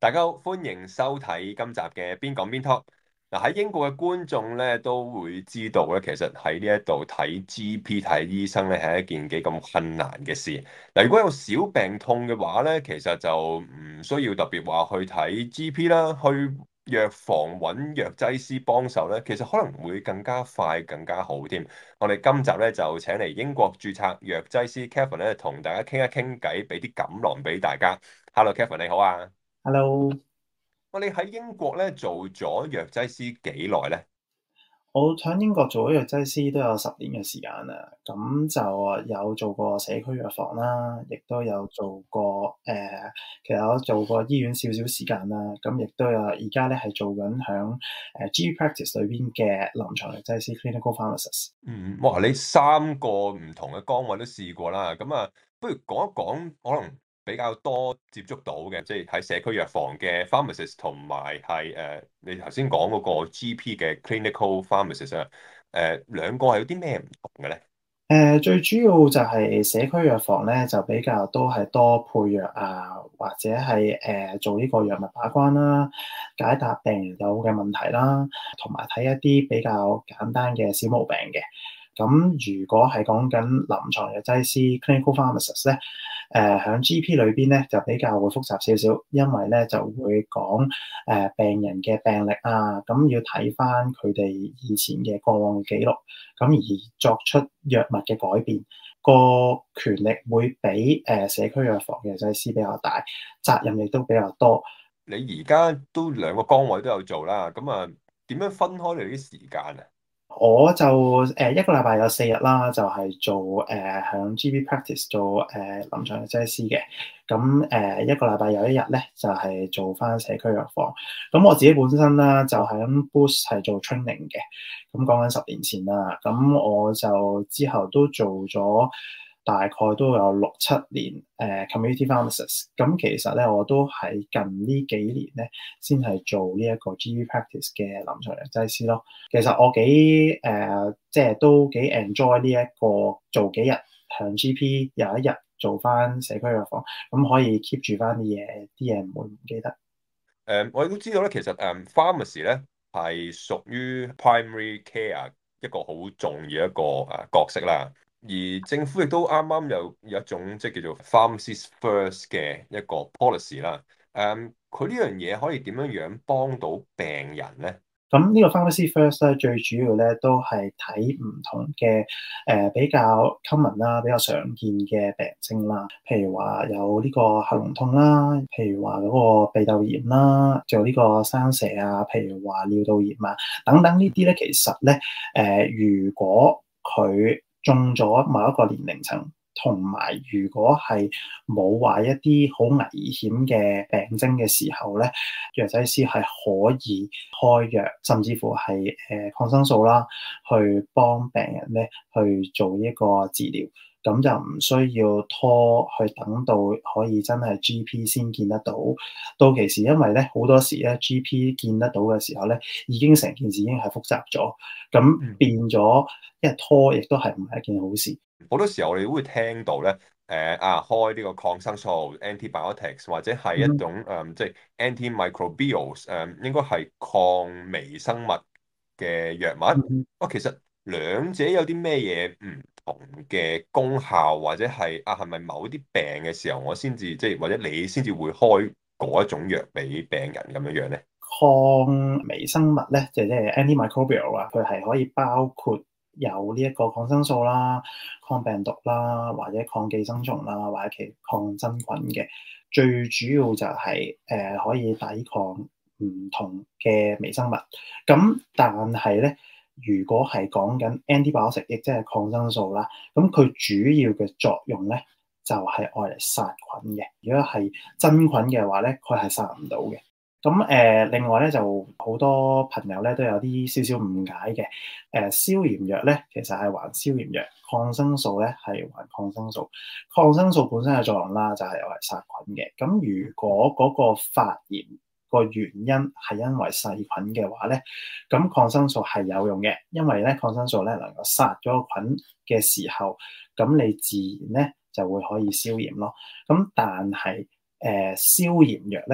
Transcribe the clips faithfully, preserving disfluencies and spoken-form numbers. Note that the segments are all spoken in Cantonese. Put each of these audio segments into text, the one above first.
大家好，歡迎收睇今集嘅邊講邊 talk。嗱，喺英國嘅觀眾咧都會知道咧，其實喺呢一度睇 G P 睇醫生咧係一件幾咁困難嘅事。嗱，如果有小病痛嘅話咧，其實就唔需要特別話去睇 G P 啦，去藥房揾藥劑師幫手咧，其實可能會更加快、更加好添。我哋今集咧就請嚟英國註冊藥劑師 Kevin 咧，同大家傾一傾偈，俾啲錦囊俾大家。Hello，Kevin 你好啊！ Hello， 我哋喺英國咧做咗藥劑師幾耐咧？ 我喺英國做咗藥劑師都有十年嘅時間啦，咁就有做過社區藥房啦，亦都有做過誒、呃，其實我做過醫院少少時間啦，咁亦都有而家咧係做緊響誒 G practice 裏邊嘅臨床藥劑師 clinical pharmacist。 嗯，哇！你三個唔同嘅崗位都試過啦，咁啊，不如講一講可能比較多接觸到嘅，即係喺社區藥房嘅 pharmacist 同埋係誒你頭先講嗰個 G P 嘅 clinical pharmacist 啊，誒兩個係有啲咩唔同嘅咧？ 誒、呃、最主要就係社區藥房咧，就比較都係多配藥啊，或者係誒、呃、做呢個藥物把關啦，解答病人有嘅問題啦，同埋睇一啲比較簡單嘅小毛病嘅。咁如果係講緊臨床藥劑師 clinical pharmacist 咧，誒喺 G P 裏邊咧就比較會複雜少少，因為咧就會講誒、呃、病人嘅病歷啊，咁要睇翻佢哋以前嘅過往嘅記錄，咁而作出藥物嘅改變，個權力會比誒、呃、社區藥房嘅藥劑師比較大，責任亦都比較多。 你而家都兩個崗位都有做啦，咁啊點樣分開你啲時間啊？ 我就誒、呃、一個禮拜有四日啦，就係、是、做誒響、呃、G P practice 做誒、呃、臨床藥劑師嘅。咁誒、呃、一個禮拜有一日咧，就係、是、做翻社區藥房。咁我自己本身啦，就喺 Boots 係做 training 嘅。咁講緊十年前啦，咁我就之後都做咗大概都有六七年誒、呃、community pharmacist。咁其實咧，我都喺近呢幾年咧，先係做呢一個 G P practice 嘅臨床藥劑師咯。其實我幾誒、呃，即係都幾 enjoy 呢一個做幾日向 G P，有一日做翻社區藥房，咁可以 keep 住翻啲嘢，啲嘢唔會唔記得。 誒，我亦都知道咧，其實誒 pharmacy 咧係屬於 primary care 一個好重要一個誒角色啦。而政府亦都啱啱有有一種即係叫做 pharmacist first 嘅一個 policy 啦。誒，佢呢樣嘢可以點樣樣幫到病人咧？ 咁呢個 pharmacy first 咧，最主要咧都係睇唔同嘅誒、呃、比較 common 啦，比較常見嘅病徵啦。譬如話有呢個喉嚨痛啦，譬如話嗰個鼻竇炎啦，仲有呢個生蛇啊，譬如話尿道炎啊，等等呢啲咧，其實咧誒、呃，如果佢中咗某一個年齡層，同埋如果係冇話一啲好危險嘅病徵嘅時候咧，藥劑師係可以開藥，甚至乎係誒、呃、抗生素啦，去幫病人咧去做一個治療。咁就唔需要拖去等到可以真係 G P 先見得到。到其時，因為咧好多時咧 G P 見得到嘅時候咧，已經成件事已經係複雜咗，咁嗯， 變咗一拖，亦都係唔係一件好事。 好多時候我哋都會聽到咧，誒啊開呢個抗生素 antibiotics 或者係一種誒即係 antimicrobials 誒，應該係抗微生物嘅藥物。 嗯哦，其實兩者有啲咩嘢唔同嘅功效，或者係啊係咪某啲病嘅時候我先至即係或者你先至會開嗰一種藥俾病人咁樣樣咧？ 抗微生物咧，就即係 antimicrobial 啊，佢係可以包括有呢一個抗生素啦、抗病毒啦，或者抗寄生蟲啦，或者其抗真菌嘅。最主要就係、是、誒、呃、可以抵抗唔同嘅微生物。咁但係咧，如果係講緊 antibiotic，亦即係抗生素啦，咁佢主要嘅作用咧就係愛嚟殺菌嘅。如果係真菌嘅話咧，佢係殺唔到嘅。咁誒、呃，另外咧就好多朋友咧都有啲少少誤解嘅。誒、呃，消炎藥咧其實係還消炎藥，抗生素咧係還抗生素。抗生素本身嘅作用啦，就係用嚟殺菌嘅。咁如果嗰個發炎個原因係因為細菌嘅話咧，咁抗生素係有用嘅，因為咧抗生素咧能夠殺咗個菌嘅時候，咁你自然咧就會可以消炎咯。咁但係誒、呃、消炎藥咧，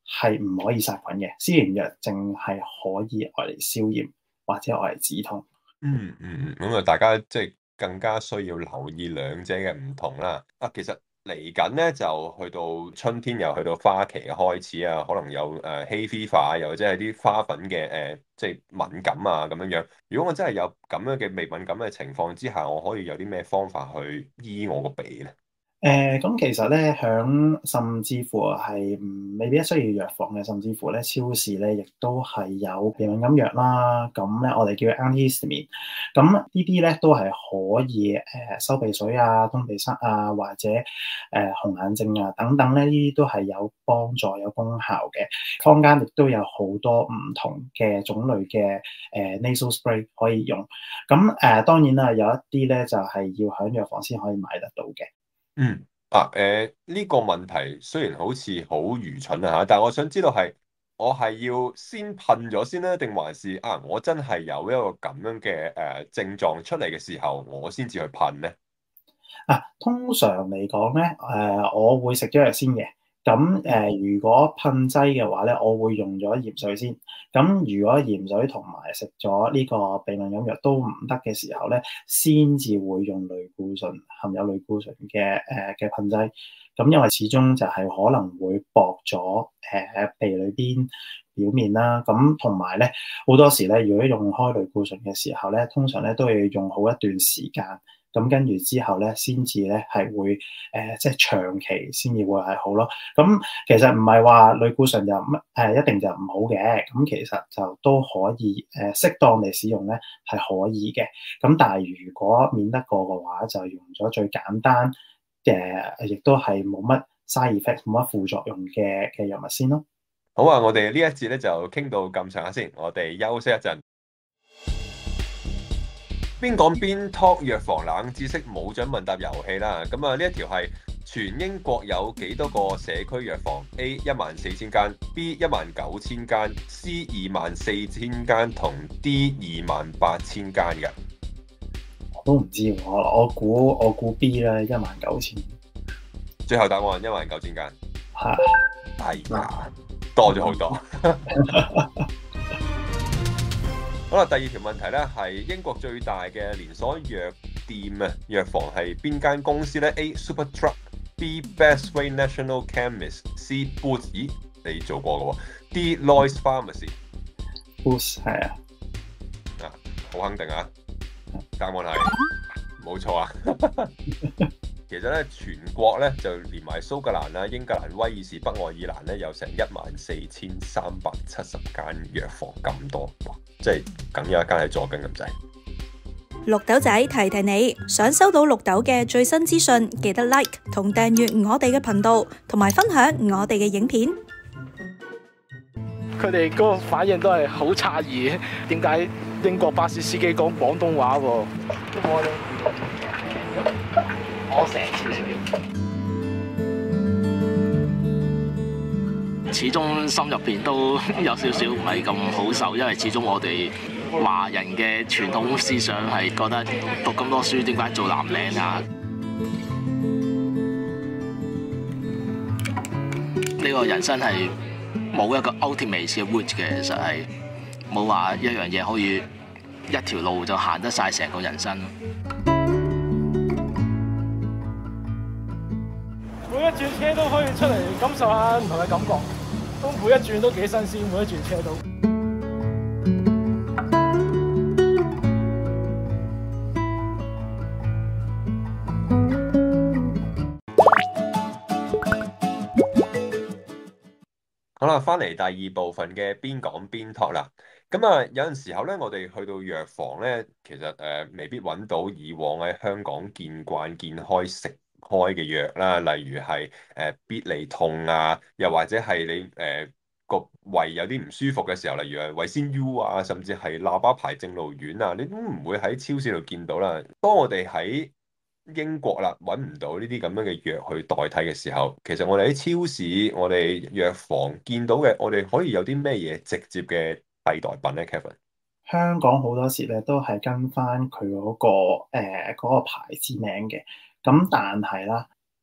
係唔可以殺菌嘅，消炎藥淨係可以愛嚟消炎或者愛嚟止痛。 嗯嗯嗯，咁啊，大家即係更加需要留意兩者嘅唔同啦。啊，其實嚟緊咧就去到春天，又去到花期嘅開始啊，可能有誒 hay fever 啊，又或者係啲花粉嘅誒、呃，即係敏感啊咁樣樣。如果我真係有咁樣嘅微敏感嘅情況之下，我可以有啲咩方法去醫我個鼻咧？ 誒咁、呃、其實咧，響甚至乎係唔未必需要藥房嘅，甚至乎咧超市咧亦都係有鼻敏感藥啦。咁咧我哋叫 antihistamine。咁呢啲咧都係可以誒、呃、收鼻水啊、通鼻塞啊，或者誒、呃、紅眼症啊等等咧，呢啲都係有幫助、有功效嘅。坊間亦都有好多唔同嘅種類嘅誒、呃、nasal spray 可以用。咁誒、呃、當然啦，有一啲咧就係、是、要喺藥房先可以買得到嘅。 嗯，啊，誒，呢個問題雖然好似好愚蠢啊嚇，但係我想知道係我係要先噴咗先咧，定還是啊我真係有一個咁樣嘅誒、呃、症狀出嚟嘅時候，我先至去噴咧？ 啊，通常嚟講咧，誒、呃，我會食咗藥先嘅。咁誒、呃，如果噴劑嘅話咧，我會用咗鹽水先。咁如果鹽水同埋食咗呢個鼻敏感藥都唔得嘅時候咧，先至會用類固醇含有類固醇嘅誒嘅噴劑。咁因為始終就係可能會薄咗誒、呃、鼻裏邊表面啦。咁同埋咧，好多時咧，如果用開類固醇嘅時候咧，通常咧都要用好一段時間。咁跟住之後咧，先至咧係會誒、呃，即係長期先至會係好咯。咁其實唔係話類固醇就乜誒、呃、一定就唔好嘅。咁其實就都可以誒、呃、適當地使用咧係可以嘅。咁但係如果免得過嘅話，就用咗最簡單嘅，亦都係冇乜 side effect 冇乜副作用嘅嘅藥物先咯。 好啊，我哋呢一節咧就傾到咁上下先，我哋休息一陣。邊講邊 talk 藥房冷知識冇獎問答遊戲啦，咁啊呢一條係全英國有幾多個社區藥房 ？A 一萬四千間，B 一萬九千間，C 二萬四千間同 D 二萬八千間嘅。 我都唔知喎，我我估我估 B 啦，一萬九千。 最後答案一萬九千間。 係係啊，多咗好多。好啦，第二條問題咧係英國最大嘅連鎖藥店啊，藥房係邊間公司咧？A Superdrug，B Bestway National Chemist，C Boots，咦，你做過嘅喎？D Lloyds Pharmacy。 Boots 係啊， 啊，好肯定啊，答案係冇錯啊。其實咧，全國咧就連埋蘇格蘭啦、英格蘭、威爾士、北愛爾蘭咧，有成一萬四千三百七十間藥房咁多，哇！即係梗有一間係佐緊咁滯。 綠豆仔提提你，想收到綠豆嘅最新資訊，記得 like 同訂閱我哋嘅頻道，同埋分享我哋嘅影片。 佢哋嗰個反應都係好詫異，點解英國巴士司機講廣東話喎？我成少少，始終心入邊都有少少唔係咁好受，因為始終我哋華人嘅傳統思想係覺得讀咁多書點解做藍領啊？呢個人生係冇一個 ultimate 嘅 route 嘅，其實係冇話一樣嘢可以一條路就行得晒成個人生。 每一轉車都可以出嚟感受下唔同嘅感覺，都每一轉都幾新鮮，每一轉車都。 好啦，翻嚟第二部分嘅邊講邊 talk 啦。咁啊，有陣時候咧，我哋去到藥房咧，其實誒、呃、未必揾到以往喺香港見慣見開食開嘅藥啦，例如係誒、呃、必理痛啊，又或者係你誒個、呃、胃有啲唔舒服嘅時候，例如係胃仙 U 啊，甚至係喇叭牌正露丸啊，你都唔會喺超市度見到啦。當我哋喺英國啦，揾唔到呢啲咁樣嘅藥去代替嘅時候，其實我哋喺超市、我哋藥房見到嘅，我哋可以有啲咩嘢直接嘅替代品咧 Kevin？ 香港好多時咧都係跟翻佢嗰個誒嗰個牌子名嘅。咁但係啦，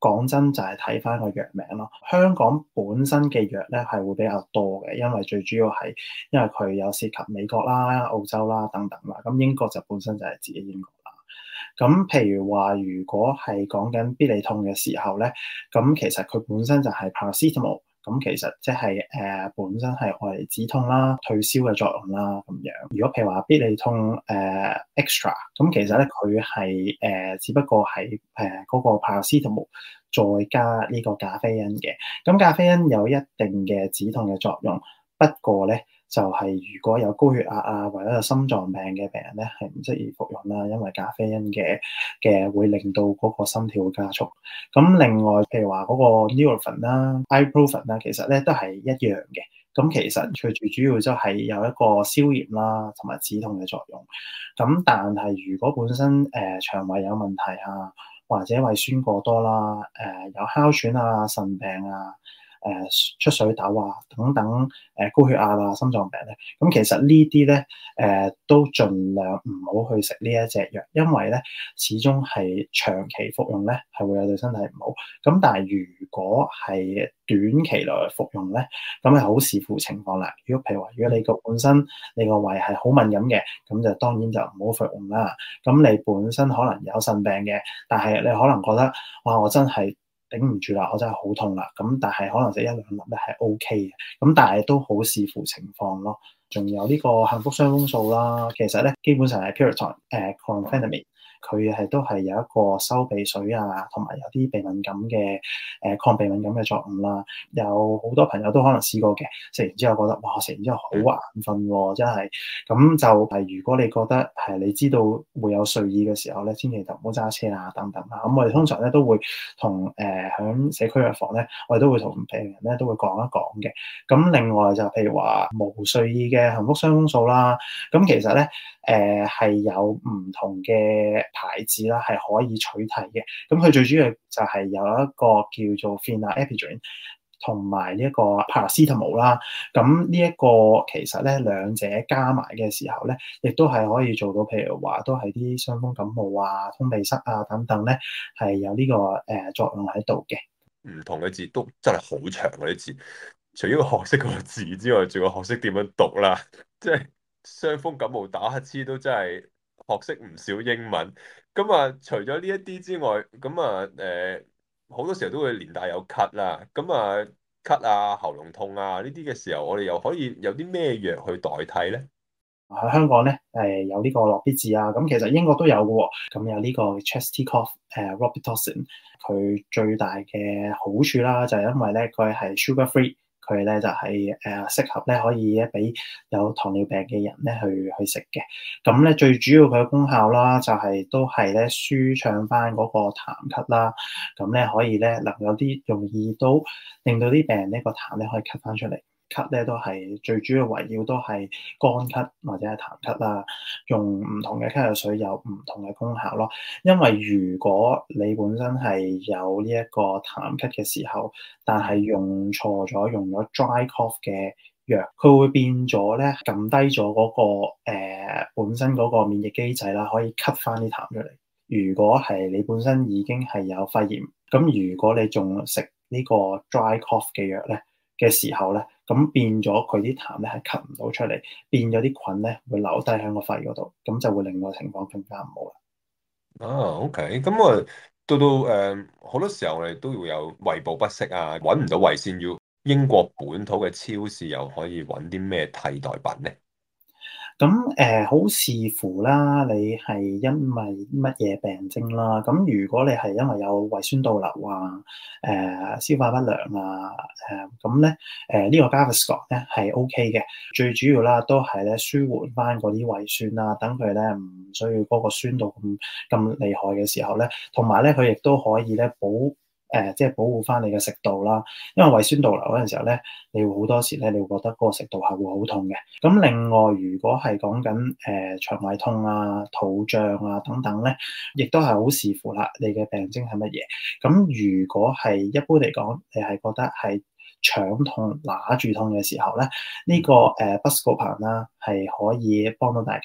講真就係睇翻個藥名咯。香港本身嘅藥咧係會比較多嘅，因為最主要係因為佢有涉及美國啦、澳洲啦等等啦。咁英國就本身就係自己英國啦。咁譬如話，如果係講緊必理痛嘅時候咧，咁其實佢本身就係 paracetamol。咁其實即係誒本身係愛嚟止痛啦、退燒嘅作用啦咁樣。如果譬如話必理痛誒、呃、extra，咁其實咧佢係誒只不過係誒嗰個 paracetamol 再加呢個咖啡因嘅。咁咖啡因有一定嘅止痛嘅作用，不過咧就係、是、如果有高血壓啊或者有心臟病嘅病人咧係唔適宜服用啦，因為咖啡因嘅嘅會令到嗰個心跳加速。咁另外譬如話嗰個 Nurofen 啦、Ibuprofen 啦，其實咧都係一樣嘅。咁其實佢最主要就係有一個消炎啦同埋止痛嘅作用。咁但係如果本身誒、呃、腸胃有問題啊，或者胃酸過多啦、誒、呃、有哮喘啊、腎病啊、誒、呃、出水痘啊等等，誒、呃、高血壓啊、心臟病咧，咁其實呢啲咧誒都盡量唔好去食呢一隻藥，因為咧始終係長期服用咧係會有對身體唔好。咁但係如果係短期內服用咧，咁係好視乎情況啦。如果譬如話，如果你個本身你個胃係好敏感嘅，咁就當然就唔好服用啦。咁你本身可能有腎病嘅，但係你可能覺得哇，我真係頂唔住啦，我真係好痛啦。咁但係可能食一兩粒咧係 O K 嘅。咁但係都好視乎情況咯。仲有呢個幸福傷風素啦，其實咧基本上係 Piriton 誒 chlorpheniramine。佢係都係有一個收鼻水啊，同埋有啲鼻敏感嘅誒、呃、抗鼻敏感嘅作用啦。有好多朋友都可能試過嘅，食完之後覺得哇，食完之後好眼瞓喎，真係。咁就係如果你覺得係你知道會有睡意嘅時候咧，千祈就唔好揸車啊等等啦。咁我哋通常咧都會同誒響社區藥房咧，我哋都會同病人咧都會講一講嘅。咁另外就譬如話無睡意嘅幸福傷風素啦，咁其實咧誒係有唔同嘅牌子啦，係可以取替嘅。咁佢最主要就係有一個叫做 phenylephrine 同埋呢一個 paracetamol 啦。咁呢一個其實咧兩者加埋嘅時候咧，亦都係可以做到，譬如話都係啲傷風感冒啊、通鼻塞啊等等咧，係有呢個誒作用喺度嘅。 唔同嘅字都真係好長嗰啲字，除咗學識個字之外，仲要學識點樣讀啦。即係傷風感冒打乞嗤都真係學識唔少英文。咁啊，除咗呢一啲之外，咁啊誒好多時候都會連帶有咳啦。咁啊咳啊、喉嚨痛啊呢啲嘅時候，我哋又可以有啲咩藥去代替咧？ 喺香港咧誒有呢個諾必治啊，咁其實英國都有嘅喎。咁有呢個 Chesty Cough 誒 Robitussin，佢最大嘅好處啦，就係因為咧佢係 sugar free。佢咧就係誒適合咧可以咧俾有糖尿病嘅人咧去去食嘅。咁咧最主要佢嘅功效啦，就係都係咧舒暢翻嗰個痰咳啦。咁咧可以咧能有啲容易都令到啲病人呢個痰咧可以咳翻出嚟。咳咧都係最主要圍繞都係乾咳或者係痰咳啦，用唔同嘅咳藥水有唔同嘅功效咯。因為如果你本身係有呢一個痰咳嘅時候，但係用錯咗用咗 dry cough 嘅藥，佢會變咗咧撳低咗嗰個、呃、本身嗰個免疫機制啦，可以咳翻啲痰出嚟。如果係你本身已經係有肺炎，咁如果你仲食呢個 dry cough 嘅藥咧嘅時候咧，咁變咗佢啲痰咧係吸唔到出嚟，變咗啲菌咧會留低喺個肺嗰度，咁就會令個情況更加唔好啦。 啊，OK，咁我到到誒好多時候我哋都會有胃部不適啊，揾唔到胃酸藥，英國本土嘅超市又可以揾啲咩替代品咧？ 咁誒、呃、好視乎啦，你係因為乜嘢病徵啦？咁如果你係因為有胃酸倒流啊、誒、呃、消化不良啊、誒咁咧誒呢個 Gaviscon 咧係 O K 嘅，最主要啦都係咧舒緩翻嗰啲胃酸啦，等佢咧唔需要嗰個酸度咁咁厲害嘅時候咧，同埋咧佢亦都可以咧保。誒、呃，即係保護翻你嘅食道啦，因為胃酸倒流嗰陣時候咧，你會好多時咧，你會覺得嗰個食道係會好痛嘅。咁另外，如果係講緊誒腸胃痛啊、肚脹啊等等咧，亦都係好視乎啦，你嘅病徵係乜嘢。咁如果係一般嚟講，你係覺得係腸痛、揦住痛嘅時候咧，呢、這個誒 Buscopan 啦係可以幫到大家嘅。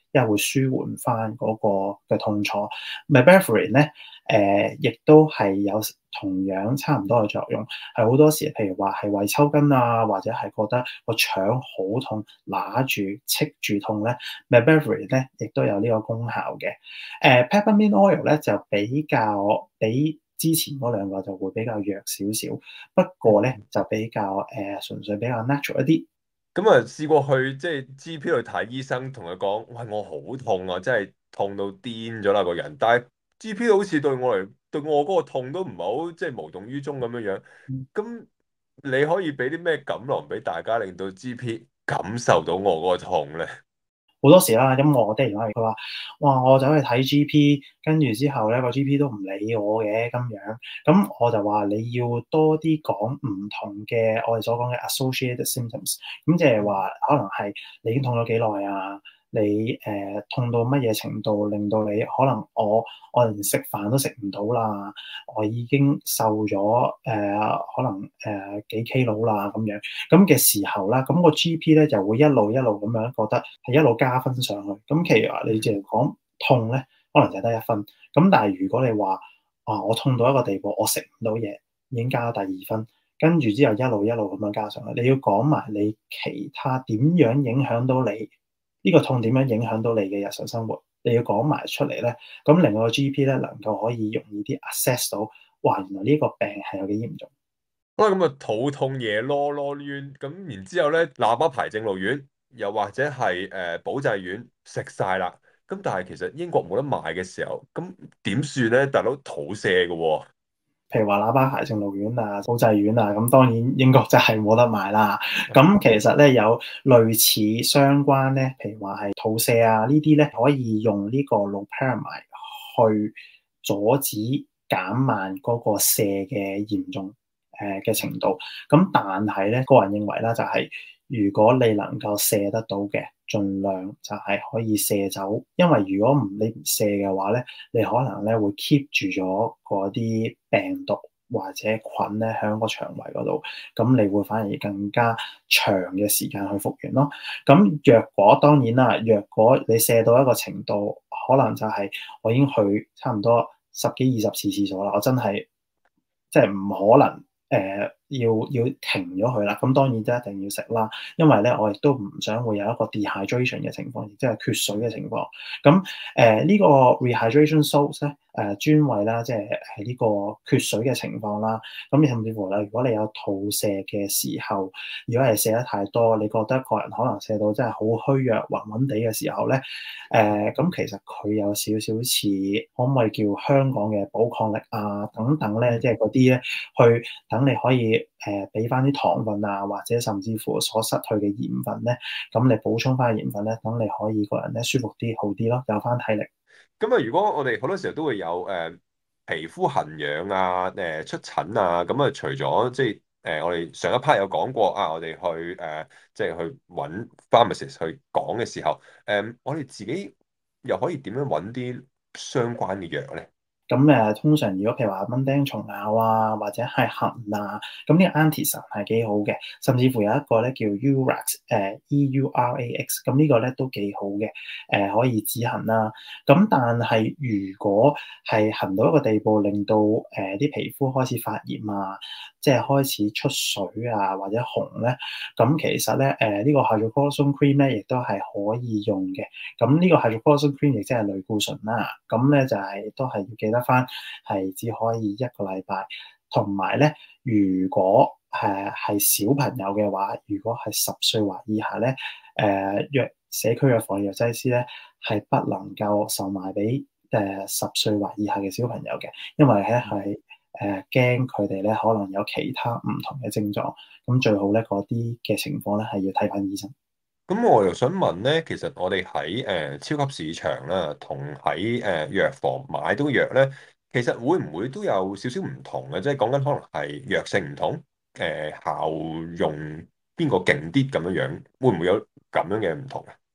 因為會舒緩翻嗰個嘅痛楚。Melphalan 咧，誒亦都係有同樣差唔多嘅作用，係好多時譬如話係胃抽筋啊，或者係覺得個腸好痛、揦住、戚住痛咧，Melphalan 咧亦都有呢個功效嘅。誒、呃、Peppermint Oil 咧就比較比之前嗰兩個就會比較弱少少，不過咧就比較誒、呃、純粹比較 natural 一啲。 咁啊，試過去即係 G P 度睇醫生，同佢講：喂，我好痛啊，真係痛到癲咗啦個人。但係 G P 好似對我嚟，對我嗰個痛都唔係好，即係無動於衷咁樣樣。咁你可以俾啲咩錦囊俾大家，令到 G P 感受到我嗰個痛咧？ 好多時啦，咁我爹哋媽咪佢話：哇，我走去睇 G P，跟住之後咧個 G P 都唔理我嘅咁樣。咁我就話你要多啲講唔同嘅我哋所講嘅 associated symptoms。咁即係話可能係你已經痛咗幾耐啊？你誒、呃、痛到乜嘢程度，令到你可能我我連食飯都食唔到啦，我已經瘦咗誒、呃、可能誒、呃、幾 kilo 啦咁樣，咁嘅時候啦，咁、個 G P 咧就會一路一路咁樣覺得係一路加分上去。咁其實你淨係講痛咧，可能就得一分。咁但係如果你話啊，我痛到一個地步，我食唔到嘢，已經加咗第二分。跟住之後一路一路咁樣加上去，你要講埋你其他點樣影響到你。呢個痛點樣影響到你嘅日常生活？你要講埋出嚟咧，咁令到個 G P 咧能夠可以容易啲 assess 到，哇！原來呢個病係有幾嚴重。 好啦，咁啊肚痛夜囉囉攣，咁然之後咧喇叭牌正露丸，又或者係誒保濟丸食晒啦。咁但係其實英國冇得賣嘅時候，咁點算咧？大佬肚瀉嘅喎。 譬如話喇叭牌正露丸啊、保濟丸啊，咁當然英國真係冇得賣啦。咁其實咧有類似相關咧，譬如話係肚瀉啊呢啲咧，可以用呢個 loperamide 去阻止減慢嗰個瀉嘅嚴重誒嘅程度。咁但係咧，個人認為啦，就係、是、如果你能夠瀉得到嘅，盡量就係可以瀉走，因為如果唔你唔瀉嘅話咧，你可能咧會 keep 住咗嗰啲病毒或者菌咧喺個腸胃嗰度，咁你會反而更加長嘅時間去復原咯。咁若果當然啦，若果你瀉到一個程度，可能就係我已經去差唔多十幾二十次廁所啦，我真係即係唔可能。誒、呃、要要停咗佢啦，咁當然都一定要食啦，因為咧我亦都唔想會有一個 dehydration 嘅情況，亦即係缺水嘅情況。咁誒呢個 rehydration salts 咧誒專為啦，即係係呢個缺水嘅情況啦。咁甚至乎咧，如果你有肚瀉嘅時候，如果係瀉得太多，你覺得個人可能瀉到真係好虛弱、暈暈地嘅時候咧，誒、呃、咁其實佢有少少似可唔可以叫香港嘅寶礦力啊等等咧，即係嗰啲咧去等你可以誒俾翻啲糖分啊，或者甚至乎所失去嘅鹽分咧，咁你補充翻鹽分咧，等你可以個人咧舒服啲、好啲咯，有翻體力。 咁啊，如果我哋好多時候都會有誒、呃、皮膚痕癢啊、誒、呃、出疹啊，咁啊，除咗即係誒我哋上一 part 有講過啊，我哋去誒、呃、即係去揾 pharmacist 去講嘅時候，誒、呃、我哋自己又可以點樣揾啲相關嘅藥咧？ 咁誒，通常如果譬如話蚊叮蟲咬啊，或者係痕啊，咁呢個 anticid 係幾好嘅，甚至乎有一個咧叫 Urax，誒 E U R A X，咁呢個咧都幾好嘅，誒、呃、可以止痕啦。咁但係如果係痕到一個地步，令到誒啲、呃、皮膚開始發炎啊，即係開始出水啊或者紅咧，咁其實咧誒、呃這個、呢個 hydrocortisone cream 咧亦都係可以用嘅。咁呢個 hydrocortisone cream 亦即係類固醇啦，咁咧就係、是、都係要記得翻係只可以一個禮拜，同埋咧，如果誒係、呃、小朋友嘅話，如果係十歲或以下咧，誒藥社區嘅防疫藥劑師咧係不能夠售賣俾誒十歲或以下嘅小朋友嘅，因為咧係誒驚佢哋咧可能有其他唔同嘅症狀，咁最好咧嗰啲嘅情況咧係要睇翻醫生。 咁我又想問咧，其實我哋喺誒超級市場啦，同喺誒藥房買到藥咧，其實會唔會都有少少唔同嘅？即係講緊可能係藥性唔同，誒、呃、效用邊個勁啲咁樣樣，會唔會有咁樣嘅唔同啊？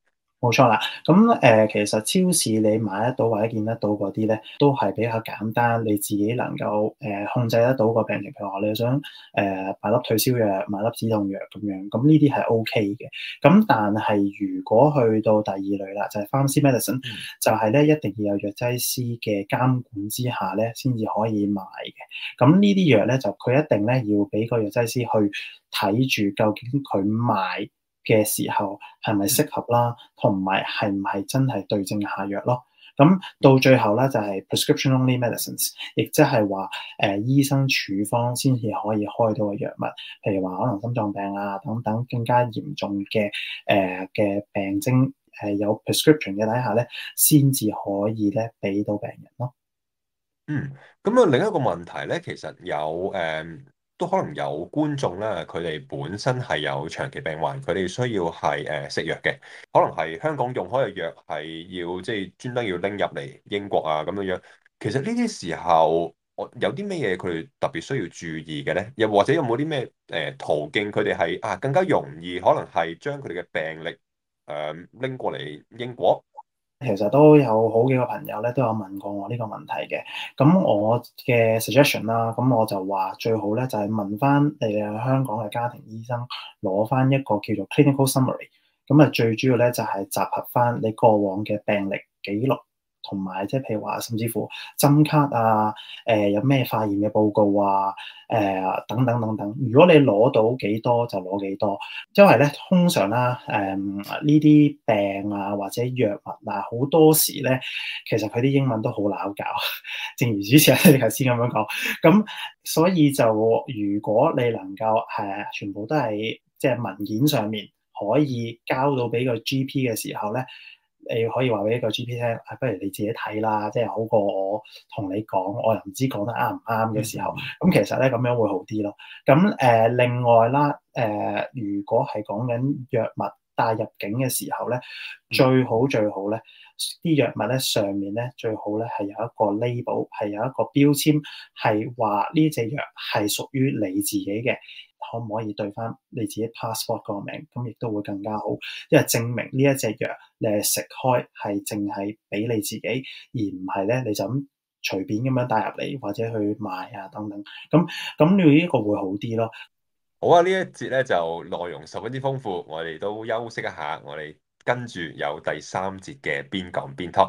冇錯啦，咁誒、呃、其實超市你買得到或者見得到嗰啲咧，都係比較簡單，你自己能夠誒、呃、控制得到個病情。譬如話你想誒、呃、買粒退燒藥、買粒止痛藥咁樣，咁呢啲係 O K 嘅。咁但係如果去到第二類啦，就係、是、pharmacy medicine，、嗯、就係咧一定要有藥劑師嘅監管之下咧，先至可以賣嘅。咁呢啲藥咧就佢一定咧要俾個藥劑師去睇住究竟佢賣嘅時候係咪適合啦，同埋係唔係真係對症下藥咯？咁到最後咧就係 prescription only medicines， 亦即係話誒醫生處方先至可以開到嘅藥物，譬如話可能心臟病啊等等更加嚴重嘅誒嘅病徵誒、呃、有 prescription 嘅底下咧，先至可以咧俾到病人咯。 嗯，咁啊另一個問題咧，其實有誒。嗯都可能有觀眾咧，佢哋本身係有長期病患，佢哋需要係誒食藥嘅，可能係香港用開嘅藥係要即係專登要拎入嚟英國啊咁樣樣。其實呢啲時候，我有啲咩嘢佢哋特別需要注意嘅咧？又或者有冇啲咩誒途徑佢哋係啊更加容易，可能係將佢哋嘅病歷誒拎過嚟英國？ 其實都有好幾個朋友咧都有問過我呢個問題嘅，咁我嘅 suggestion 啦，咁我就話最好咧就係問翻你哋香港嘅家庭醫生攞翻一個叫做 clinical summary，咁啊最主要咧就係集合翻你過往嘅病歷記錄。同埋即係譬如話，甚至乎針卡啊，誒、呃、有咩化驗嘅報告啊，誒、呃、等等等等。如果你攞到幾多就攞幾多，因為咧通常啦，誒呢啲病啊或者藥物啊，好多時咧其實佢啲英文都好拗教，正如主持人你頭先咁樣講。咁所以就如果你能夠係、呃、全部都係即係文件上面可以交到俾個 G P 嘅時候咧。你可以話俾一個 G P 聽，啊，不如你自己睇啦，即係好過我同你講，我又唔知講得啱唔啱嘅時候，咁其實咧咁樣會好啲咯。咁誒、呃、另外啦，誒、呃、如果係講緊藥物帶入境嘅時候咧，最好最好咧，啲藥物咧上面咧最好咧係有一個 label， 係有一個標籤，係話呢隻藥係屬於你自己嘅。可唔可以對翻你自己 passport 個名，咁亦都會更加好，因為證明呢一隻藥你係食開係淨係俾你自己，而唔係咧你就咁隨便咁樣帶入嚟或者去賣啊等等。咁咁你呢個會好啲咯。 好啊，呢一節咧就內容十分之豐富，我哋都休息一下，我哋跟住有第三節嘅邊講邊 talk。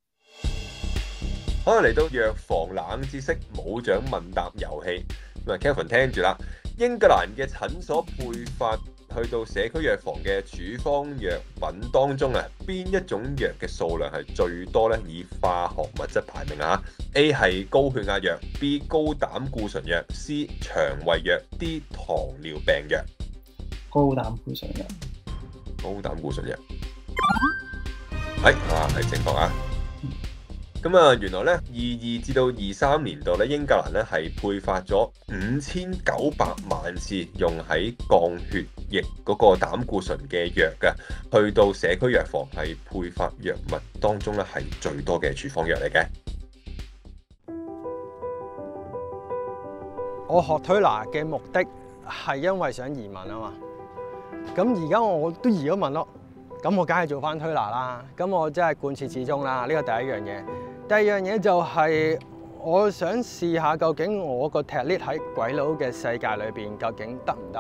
可能嚟到藥房冷知識冇獎問答遊戲，咁啊 Kelvin 聽住啦。英格蘭嘅診所配發去到社區藥房嘅處方藥品當中啊，邊一種藥嘅數量係最多咧？以化學物質排名啊 ，A 係高血壓藥 ，B 高膽固醇藥 ，C 腸胃藥 ，D 糖尿病藥。 高膽固醇藥。 高膽固醇藥。係啊，係正確啊。咁啊，原來咧，二二至到二三年度咧，英格蘭咧係配發咗五千九百萬次用喺降血液嗰個膽固醇嘅藥嘅，去到社區藥房係配發藥物當中咧係最多嘅處方藥嚟嘅。 我學推拿嘅目的係因為想移民啊嘛，咁而家我都移咗民咯，咁我梗係做翻推拿啦，咁我真係貫徹始終啦，呢個第一樣嘢。第二樣嘢就係我想試下究竟我個踢 lift 喺鬼佬嘅世界裏邊究竟得唔得？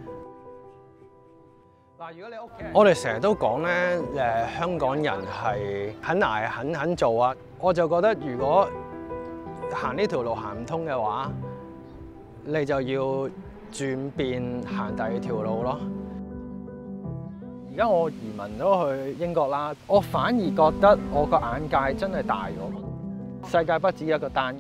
嗱，如果你屋企，我哋成日都講咧，誒香港人係肯捱肯肯做啊，我就覺得如果行呢條路行唔通嘅話，你就要轉變行第二條路咯。而家我移民咗去英國啦，我反而覺得我個眼界真係大咗，世界不止一個單一。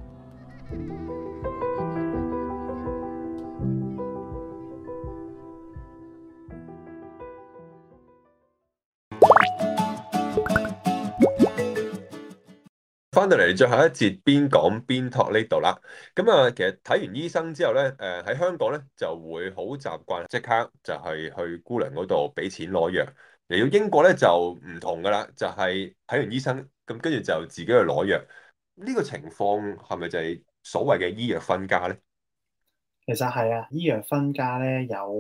翻到嚟最後一節邊講邊 talk 呢度啦，咁啊，其實睇完醫生之後咧，誒喺香港咧就會好習慣即刻就係去姑娘嗰度俾錢攞藥，嚟到英國咧就唔同噶啦，就係睇完醫生咁跟住就自己去攞藥，呢個情況係咪就係所謂嘅醫藥分家咧？ 其實係啊，醫藥分家咧有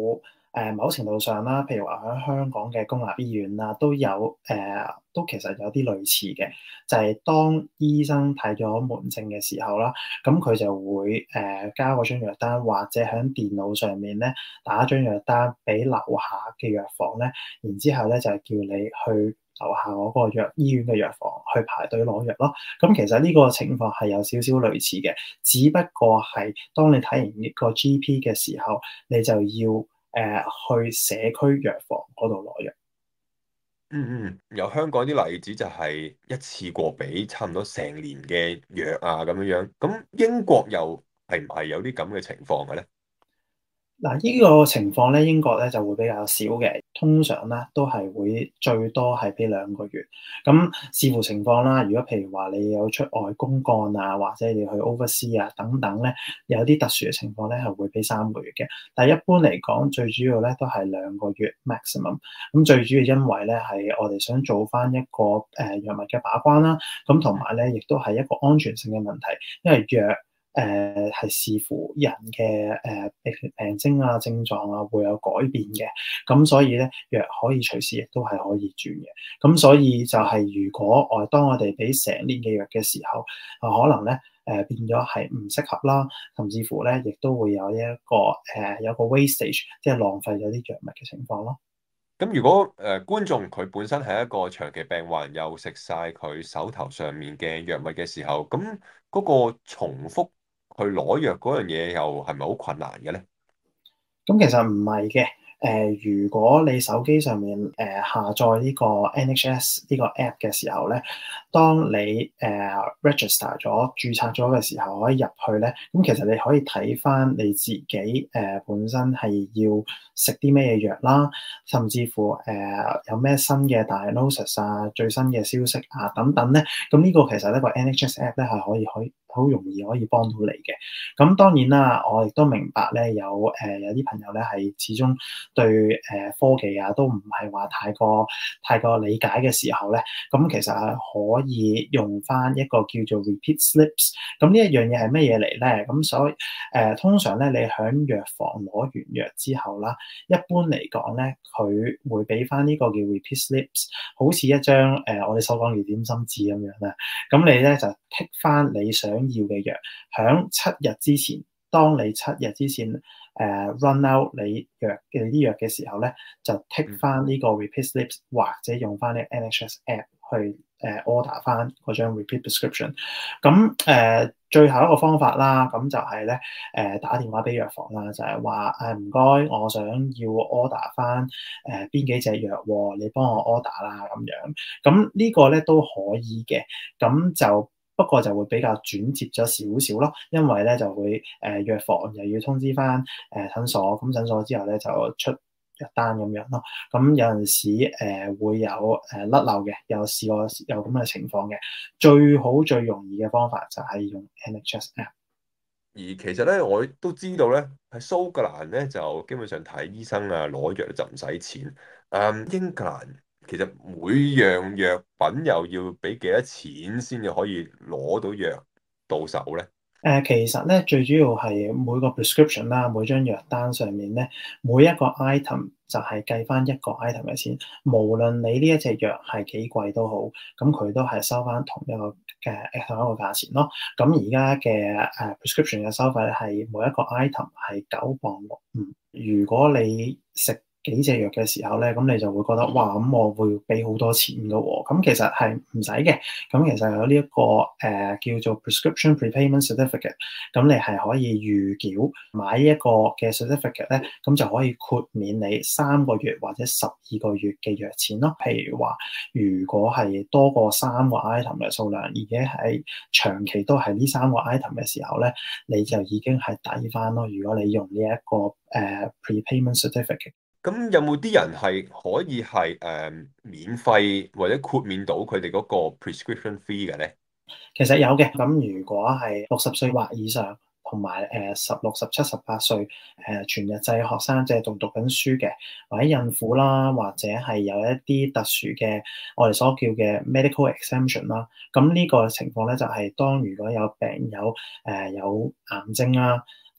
誒某程度上啦，譬如話喺香港嘅公立醫院啦，都有誒、呃、都其實有啲類似嘅，就係、是、當醫生睇咗門診嘅時候啦，咁佢就會誒、呃、交嗰張藥單，或者喺電腦上面咧打張藥單俾樓下嘅藥房咧，然之後咧就係叫你去樓下嗰個藥醫院嘅藥房去排隊攞藥咯。咁其實呢個情況係有少少類似嘅，只不過係當你睇完呢個 G P 嘅時候，你就要誒、呃、去社區藥房嗰度攞藥。 嗯嗯，由香港啲例子就係一次過俾差唔多成年嘅藥啊咁樣樣。咁英國又係唔係有啲咁嘅情況嘅咧？ 嗱，呢個情況咧，英國咧就會比較少嘅，通常咧都係會最多係俾兩個月。咁視乎情況啦，如果譬如話你有出外公幹啊，或者你去 oversea 啊等等咧，有啲特殊嘅情況咧係會俾三個月嘅。但係一般嚟講，最主要咧都係兩個月 maximum。咁最主要因為咧係我哋想做翻一個誒、呃、藥物嘅把關啦，咁同埋咧亦都係一個安全性嘅問題，因為藥誒係、呃、視乎人嘅誒病病徵啊、症狀啊會有改變嘅，咁所以咧藥可以隨時亦都係可以轉嘅，咁所以就係如果我當我哋俾成年嘅藥嘅時候，啊、呃、可能咧誒、呃、變咗係唔適合啦，甚至乎咧亦都會有一個誒、呃、有個 wastage，即係浪費咗啲藥物嘅情況咯。 咁如果誒、呃、觀眾佢本身係一個長期病患，又食晒佢手頭上面嘅藥物嘅時候，咁嗰個重複去攞藥嗰樣嘢又係咪好困難嘅咧？ 咁其實唔係嘅。誒、呃，如果你手機上面誒、呃、下載呢個 N H S 呢個 app 嘅時候咧，當你誒、呃、register 咗、註冊咗嘅時候，可以入去咧。咁其實你可以睇翻你自己誒、呃、本身係要食啲咩嘢藥啦，甚至乎誒、呃、有咩新嘅 diagnosis 啊、最新嘅消息啊等等咧。咁呢個其實呢個 N H S app 咧係可以可以好容易可以幫到你嘅。咁當然啦，我亦都明白咧，有誒、呃、有啲朋友咧係始終對誒、呃、科技啊都唔係話太過太過理解嘅時候咧，咁其實係可以用翻一個叫做 repeat slips。咁呢一樣嘢係乜嘢嚟咧？咁所以誒、呃、通常咧，你喺藥房攞完藥之後啦，一般嚟講咧，佢會俾翻呢個叫 repeat slips，好似一張誒、呃、我哋所講嘅點心紙咁樣啦。咁你咧就剔翻你想要嘅藥，喺七日之前，當你七日之前誒、呃、run out 你藥嘅啲藥嘅時候咧，就 take 翻呢個 repeat slips，或者用翻呢個 N H S app 去誒 order 翻嗰張 repeat prescription。咁誒、呃、最後一個方法啦，咁就係咧誒打電話俾藥房啦，就係話誒唔該，我想要 order 翻誒邊幾隻藥喎，你幫我 order 啦咁樣。咁呢個咧都可以嘅，咁就。不過就會比較轉接咗少少咯，因為咧就會誒、呃、藥房又要通知翻誒、呃、診所，咁診所之後咧就出藥單咁樣咯。咁有陣時誒、呃、會有誒甩漏嘅，有試過有咁嘅情況嘅。最好最容易嘅方法就係用 N H S app。 而其實咧，我都知道咧，喺蘇格蘭咧就基本上睇醫生啊攞藥就唔使錢。誒，英格蘭其實每樣藥品又要俾幾多錢先至可以攞到藥到手咧？ 誒、呃，其實咧最主要係每個 prescription 啦，每張藥單上面咧，每一個 item 就係計翻一個 item 嘅錢。無論你呢一隻藥係幾貴都好，咁佢都係收翻同一個嘅同一個價錢咯。咁而家嘅誒 prescription 嘅收費咧係每一個 item 係九磅六五。如果你食幾隻藥嘅時候咧，咁你就會覺得哇，咁我會俾好多錢噶喎。咁其實係唔使嘅。咁其實有呢、這、一個誒、呃、叫做 prescription prepayment certificate，咁你係可以預繳買一個嘅 certificate 咧，咁就可以豁免你三個月或者十二個月嘅藥錢咯。譬如話，如果係多過三個 item 嘅數量，而且係長期都係呢三個 item 嘅時候咧，你就已經係抵翻咯。如果你用呢、這、一個誒、呃、prepayment certificate。 咁有冇啲人係可以係誒、呃、免費或者豁免到佢哋嗰個 prescription fee 嘅咧？ 其實有嘅。咁如果係六十歲或以上，同埋誒十六、十七、十八歲誒全日制學生，即係仲讀緊書嘅，或者孕婦啦，或者係有一啲特殊嘅我哋所叫嘅 medical exemption 啦。咁呢個情況咧，就係當如果有病友誒、呃、有癌症啊，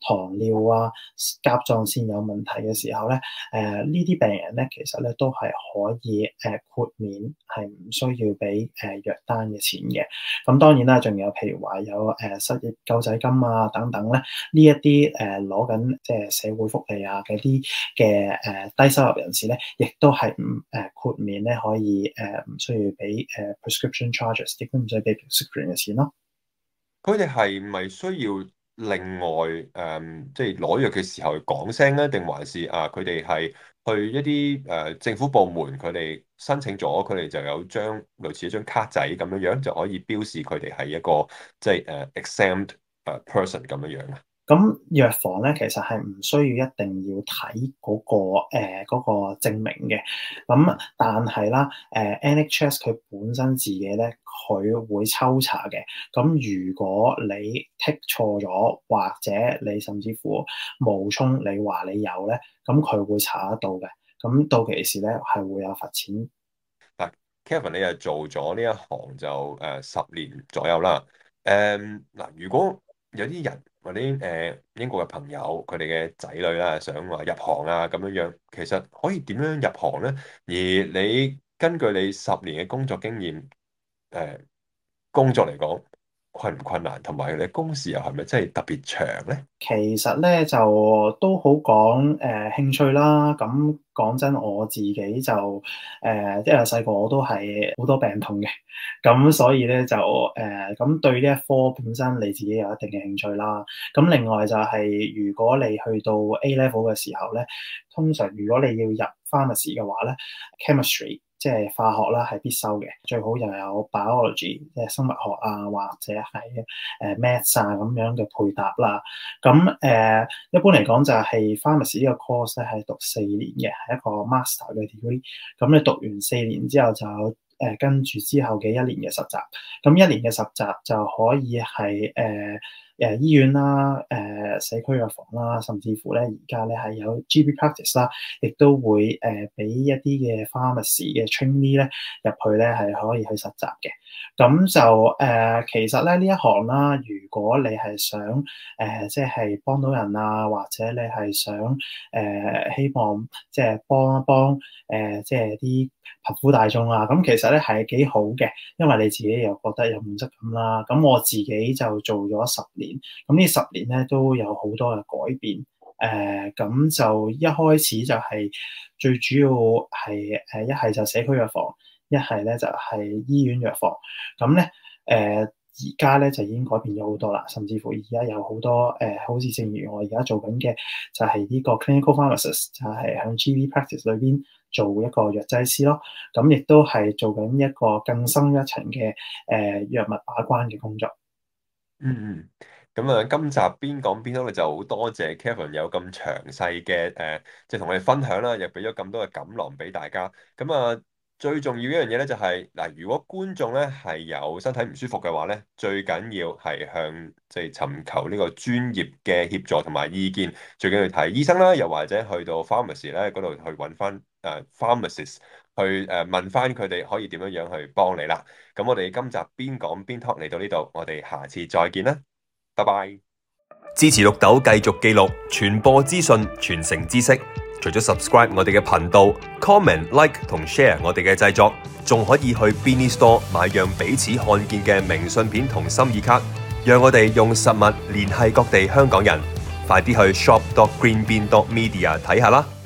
糖尿啊、甲狀腺有問題嘅時候咧，誒呢啲病人咧其實咧都係可以誒、呃、豁免，係唔需要俾誒、呃、藥單嘅錢嘅。咁當然啦，仲有譬如話有誒、呃、失業救濟金啊等等咧，呢一啲誒攞緊即係社會福利啊嘅啲嘅誒低收入人士咧，亦都係唔誒豁免咧，可以誒唔、呃、需要俾誒、呃、prescription charges，亦都唔需要俾 prescription 嘅錢咯。 佢哋係咪需要另外誒、嗯，即係攞藥嘅時候講聲咧，定還是啊佢哋係去一啲誒、呃、政府部門，佢哋申請咗，佢哋就有張類似一張卡仔咁樣樣，就可以標示佢哋係一個即係誒、uh, exempt 誒 person 咁樣樣啊？ 咁藥房咧，其實係唔需要一定要睇嗰、那個誒嗰、呃那個證明嘅。咁但係啦，誒、呃、N H S 佢本身自己咧，佢會抽查嘅。咁如果你剔錯咗，或者你甚至乎冒充你話你有咧，咁佢會查得到嘅。咁到期時咧係會有罰錢。 嗱 Kevin 你又做咗呢一行就誒、呃、十年左右啦。誒、嗯、嗱，如果有啲人或者誒、呃、英國嘅朋友，佢哋嘅仔女啦，想話入行啊咁樣樣，其實可以點樣入行咧？而你根據你十年嘅工作經驗，誒、呃、工作嚟講困唔困難，同埋你工時又係咪真係特別長咧？ 其實咧就都好講誒、呃、興趣啦。咁講真，我自己就誒、呃，因為細個我都係好多病痛嘅，咁所以咧就誒咁、呃、對呢一科本身你自己有一定嘅興趣啦。咁另外就係、是、如果你去到 A level 嘅時候咧，通常如果你要入 pharmacy 嘅話咧 ，chemistry 即係化學啦係必修嘅，最好又有 biology 即係生物學啊，或者係誒 maths 啊咁樣嘅配搭啦。咁誒、呃、一般嚟講就係 pharmacy 呢個 course 咧係讀四年嘅，係一個 master 嘅 degree。咁你讀完四年之後就誒、呃、跟住之後嘅一年嘅實習。咁一年嘅實習就可以係誒。呃誒醫院啦、誒、呃、社區藥房啦，甚至乎咧而家咧係有 G P practice 啦，亦都會誒俾、呃、一啲嘅 pharmacy 嘅 trainee 咧入去咧係可以去實習嘅。咁就誒、呃、其實咧呢一行啦，如果你係想誒、呃、即係幫到人啊，或者你係想誒、呃、希望即係幫一幫誒、呃、即係啲貧苦大眾啊，咁其實咧係幾好嘅，因為你自己又覺得有滿足感啦。咁我自己就做咗十年，咁呢十年咧都有好多嘅改變。誒、呃、咁就一開始就係最主要係誒一係就社區藥房，一係咧就係醫院藥房。咁咧誒而家咧就已經改變咗好多啦，甚至乎而家有好多誒、呃，好似正如我而家做緊嘅就係呢個 clinical pharmacist，就係喺 G V practice 裏邊做一個藥劑師咯。咁亦都係做緊一個更深一層嘅誒藥物把關嘅工作。 嗯嗯，咁啊，今集邊講邊都就好多謝 Kevin 有咁詳細嘅誒，即係同我哋分享啦，又俾咗咁多嘅錦囊俾大家。咁啊〜最重要一樣嘢咧就係嗱，如果觀眾咧係有身體唔舒服嘅話咧，最緊要係向即係尋求呢個專業嘅協助同埋意見，最緊要睇醫生啦，又或者去到 pharmacy 咧嗰度去揾翻誒 pharmacist 去誒問翻佢哋可以點樣樣去幫你啦。咁我哋今集邊講邊 talk 嚟到呢度，我哋下次再見啦，拜拜。支持綠豆繼續記錄傳播資訊，傳承知識。除咗 subscribe 我哋嘅頻道 comment like 同 share 我哋嘅製作，仲可以去 Beanie Store 買樣彼此看見嘅明信片同心意卡，讓我哋用實物聯繫各地香港人。快啲去 shop dot greenbean dot media 睇下啦！